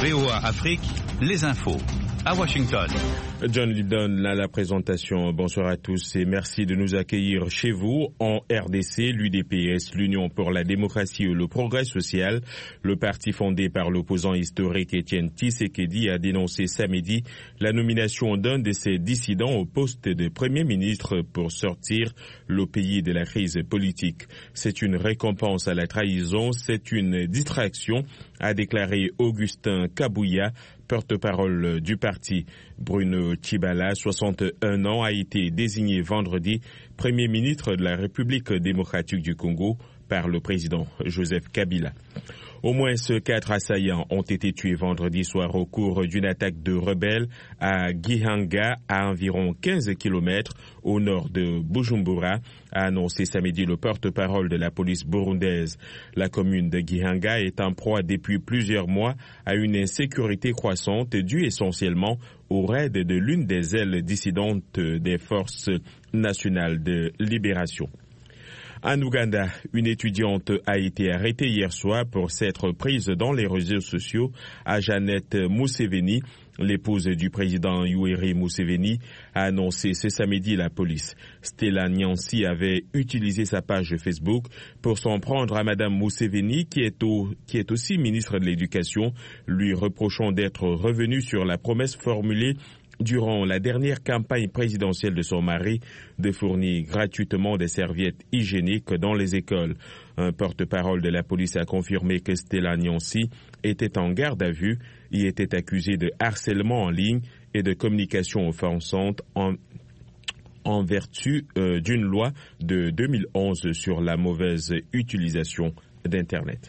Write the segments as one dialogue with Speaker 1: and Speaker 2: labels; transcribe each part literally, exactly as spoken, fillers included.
Speaker 1: V O A Afrique, les infos. À Washington.
Speaker 2: John Lydon à la présentation. Bonsoir à tous et merci de nous accueillir chez vous. En R D C, l'U D P S, l'Union pour la démocratie et le progrès social, le parti fondé par l'opposant historique Étienne Tshisekedi a dénoncé samedi la nomination d'un de ses dissidents au poste de Premier ministre pour sortir le pays de la crise politique. C'est une récompense à la trahison, c'est une distraction, a déclaré Augustin Kabouya, porte-parole du parti. Bruno Tshibala, soixante et un ans, a été désigné vendredi Premier ministre de la République démocratique du Congo par le président Joseph Kabila. Au moins quatre assaillants ont été tués vendredi soir au cours d'une attaque de rebelles à Gihanga, à environ quinze kilomètres au nord de Bujumbura, a annoncé samedi le porte-parole de la police burundaise. La commune de Gihanga est en proie depuis plusieurs mois à une insécurité croissante due essentiellement au raid de l'une des ailes dissidentes des forces nationales de libération. En Ouganda, une étudiante a été arrêtée hier soir pour s'être prise dans les réseaux sociaux à Janet Museveni. L'épouse du président Yoweri Museveni a annoncé ce samedi la police. Stella Nyansi avait utilisé sa page Facebook pour s'en prendre à Madame Museveni, qui est, au, qui est aussi ministre de l'Éducation, lui reprochant d'être revenue sur la promesse formulée durant la dernière campagne présidentielle de son mari de fournir gratuitement des serviettes hygiéniques dans les écoles. Un porte-parole de la police a confirmé que Stella Nyansi était en garde à vue et était accusée de harcèlement en ligne et de communication offensante en, en vertu euh, d'une loi de deux mille onze sur la mauvaise utilisation d'Internet.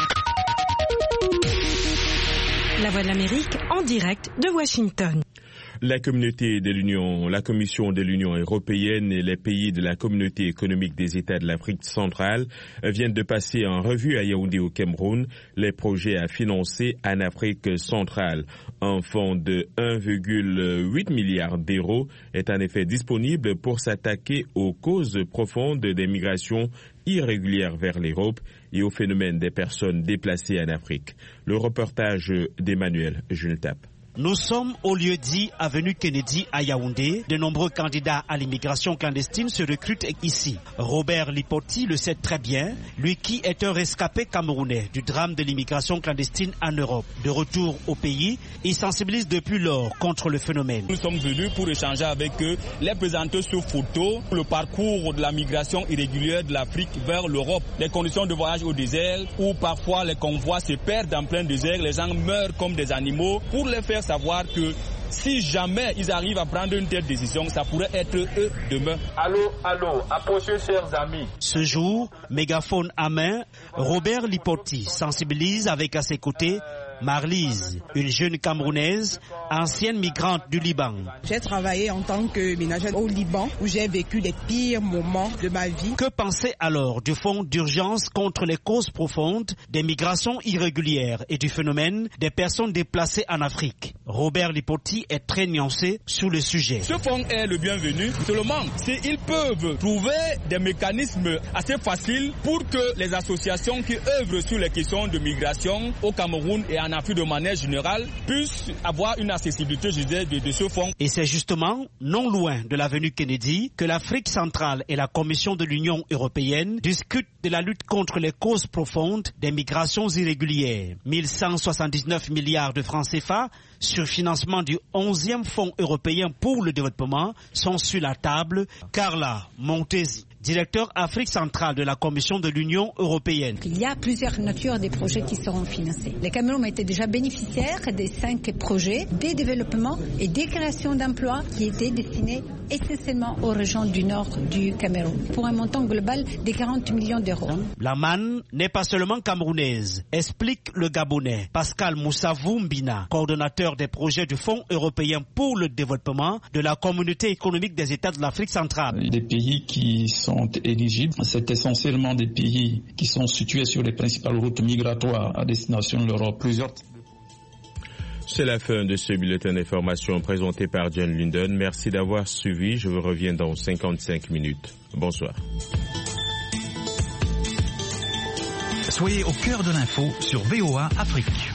Speaker 3: La Voix de l'Amérique en direct de Washington.
Speaker 2: La communauté de l'Union, la Commission de l'Union européenne et les pays de la Communauté économique des États de l'Afrique centrale viennent de passer en revue à Yaoundé au Cameroun les projets à financer en Afrique centrale. Un fonds de un virgule huit milliard d'euros est en effet disponible pour s'attaquer aux causes profondes des migrations irrégulières vers l'Europe et au phénomène des personnes déplacées en Afrique. Le reportage d'Emmanuel Junetap.
Speaker 4: Nous sommes au lieu dit avenue Kennedy à Yaoundé. De nombreux candidats à l'immigration clandestine se recrutent ici. Robert Lipoti le sait très bien, lui qui est un rescapé camerounais du drame de l'immigration clandestine en Europe. De retour au pays, il sensibilise depuis lors contre le phénomène.
Speaker 5: Nous sommes venus pour échanger avec eux, les présenter sur photo le parcours de la migration irrégulière de l'Afrique vers l'Europe. Les conditions de voyage au désert où parfois les convois se perdent en plein désert, les gens meurent comme des animaux, pour les faire savoir que si jamais ils arrivent à prendre une telle décision, ça pourrait être eux demain.
Speaker 6: Allô, allô, approchez chers amis.
Speaker 4: Ce jour, mégaphone à main, Robert Lipoti sensibilise avec à ses côtés Marlise, une jeune Camerounaise, ancienne migrante du Liban.
Speaker 7: J'ai travaillé en tant que ménagère au Liban où j'ai vécu les pires moments de ma vie.
Speaker 4: Que penser alors du fonds d'urgence contre les causes profondes des migrations irrégulières et du phénomène des personnes déplacées en Afrique? Robert Lipoti est très nuancé sur le sujet.
Speaker 5: Ce fonds est le bienvenu, seulement s'ils peuvent trouver des mécanismes assez faciles pour que les associations qui œuvrent sur les questions de migration au Cameroun et en Afrique de manière générale puissent avoir une accessibilité, je disais, de, de ce fonds.
Speaker 4: Et c'est justement non loin de l'avenue Kennedy que l'Afrique centrale et la Commission de l'Union européenne discutent de la lutte contre les causes profondes des migrations irrégulières. mille cent soixante-dix-neuf milliards de francs C F A sur financement du onzième Fonds européen pour le développement sont sur la table. Carla Montesi, directeur Afrique centrale de la Commission de l'Union européenne.
Speaker 8: Il y a plusieurs natures des projets qui seront financés. Le Cameroun était déjà bénéficiaire des cinq projets de développement et des créations d'emplois qui étaient destinés essentiellement aux régions du nord du Cameroun, pour un montant global de quarante millions d'euros.
Speaker 4: La manne n'est pas seulement camerounaise, explique le Gabonais Pascal Moussavou Mbina, coordonnateur des projets du Fonds européen pour le développement de la Communauté économique des États de l'Afrique centrale.
Speaker 9: Les pays qui sont éligibles, c'est essentiellement des pays qui sont situés sur les principales routes migratoires à destination de l'Europe. Plusieurs
Speaker 2: C'est la fin de ce bulletin d'information présenté par John Lydon. Merci d'avoir suivi. Je vous reviens dans cinquante-cinq minutes. Bonsoir.
Speaker 1: Soyez au cœur de l'info sur V O A Afrique.